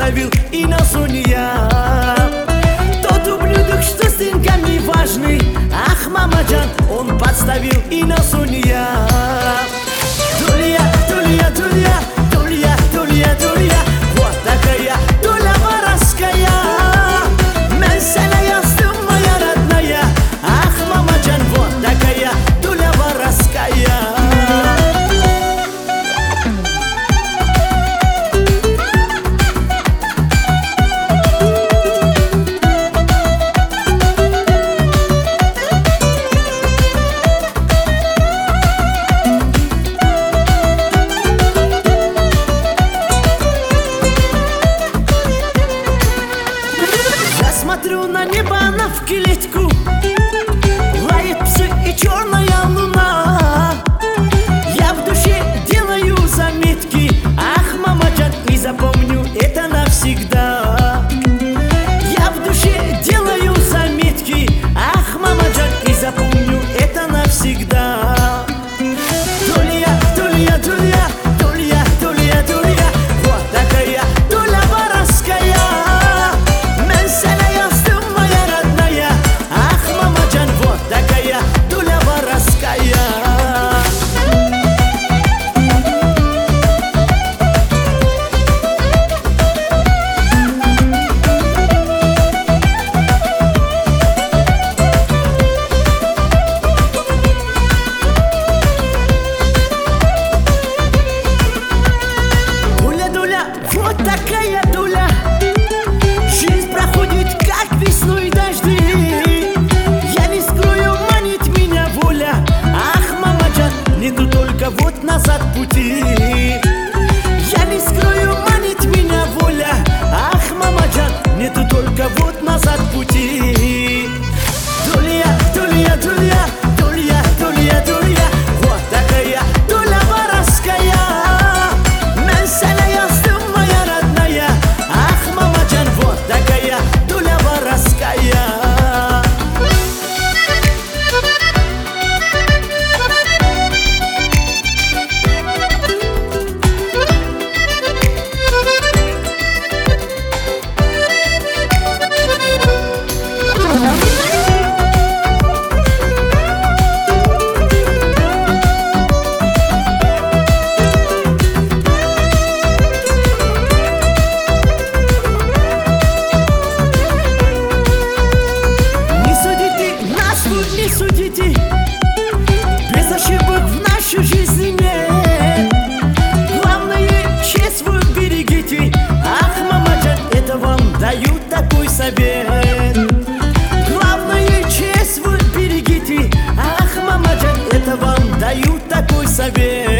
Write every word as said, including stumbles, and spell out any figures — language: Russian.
подставил и носу не я. Тот ублюдок, что с деньгами важный, ах, мамаджан, он подставил и носу не я. Дулья, дулья, дулья, дулья, дулья, дулья, вот такая доля воровская. Мен сені яздым, моя родная, ах, мамаджан, вот такая доля воровская. Смотрю на небо, на вкилетку, лает псы и черная луна. Я в душе делаю заметки, ах, мамаджан, и запомню это навсегда. Я в душе делаю заметки, ах, мамаджан, и запомню это навсегда. Дулья, дулья, дулья, дулья, дулья, дулья, вот такая доля воровская. Вот такая доля. Жизнь проходит, как весной дожди. Я не скрою, манит меня воля. Ах, мамаджан, нету только вот назад пути. Я не скрою, манит меня воля. Ах, мамаджан, нету только вот назад пути. Дулья, дулья, дулья, дулья, дулья, дулья, вот такая доля воровская. Мен сені яздым, моя родная, ах, мамаджан, вот такая доля воровская. Не судите, без ошибок в нашу жизнь нет. Главное, честь вы берегите. Ах, мамаджан, это вам дают такой совет. Главное, честь вы берегите. Ах, мамаджан, это вам дают такой совет.